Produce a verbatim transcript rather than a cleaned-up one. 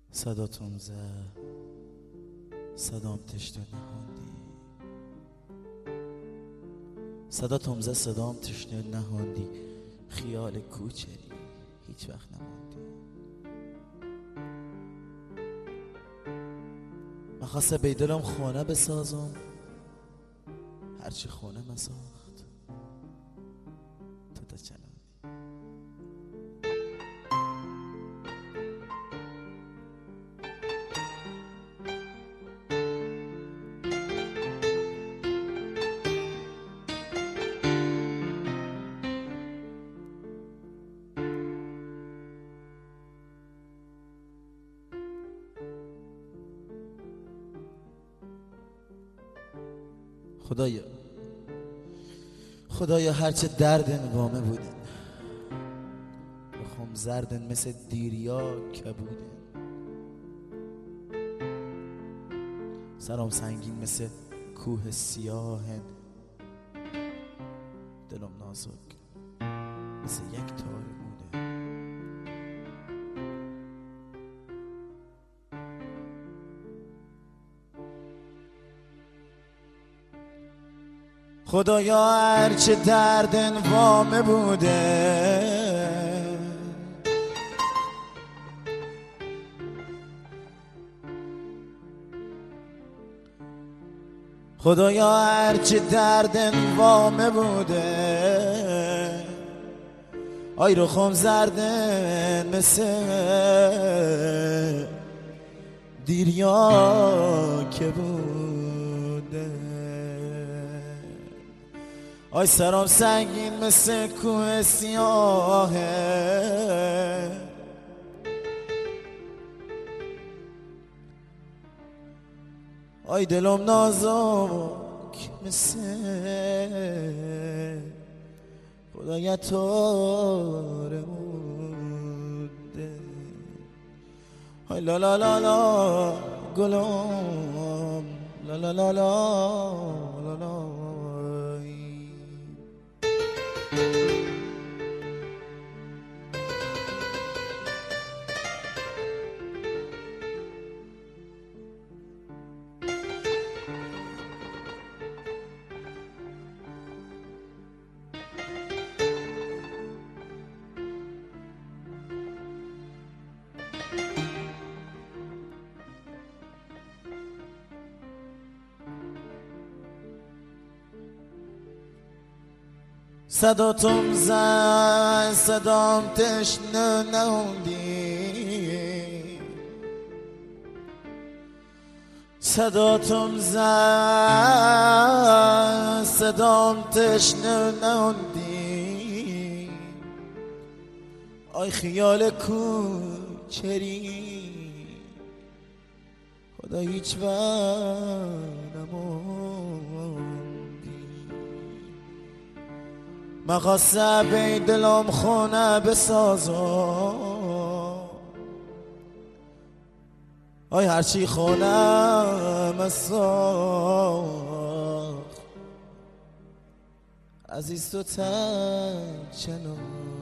صداتون زد، صدام تشنه نهاندی. صداتون زد، صدام تشنه نهاندی. خیال کوچری هیچ وقت نماندی. من خواسته بیدلم خونه بسازم، هرچی خونه مساخت تو تا چنان. خدایا خدایا هرچه دردن وامه بودن، بخوام زردن مثل دیریا کبودن. سرام سنگین مثل کوه سیاهن، دلم نازک مثل یک تار موده. خدایا هرچه دردن وامه بوده، خدایا هرچه دردن وامه بوده. آی رخم زردن مثل دیریا که بوده. آی سرام سنگین مثل کوه سیاهه، آی دلم نازک مثل خدایا تار موده. آی لا لا لا لا گلم، لا لا لا لا لا لا. صداتم زد، صدام تشنه نهوندی. صداتم زد، صدام تشنه نهوندی. آی خیال کوچری خدا هیچ وقت نماندی. من خواسته بیدلم خونه بسازم، آی هرچی خونه مساخت عزیز تو تا چنان.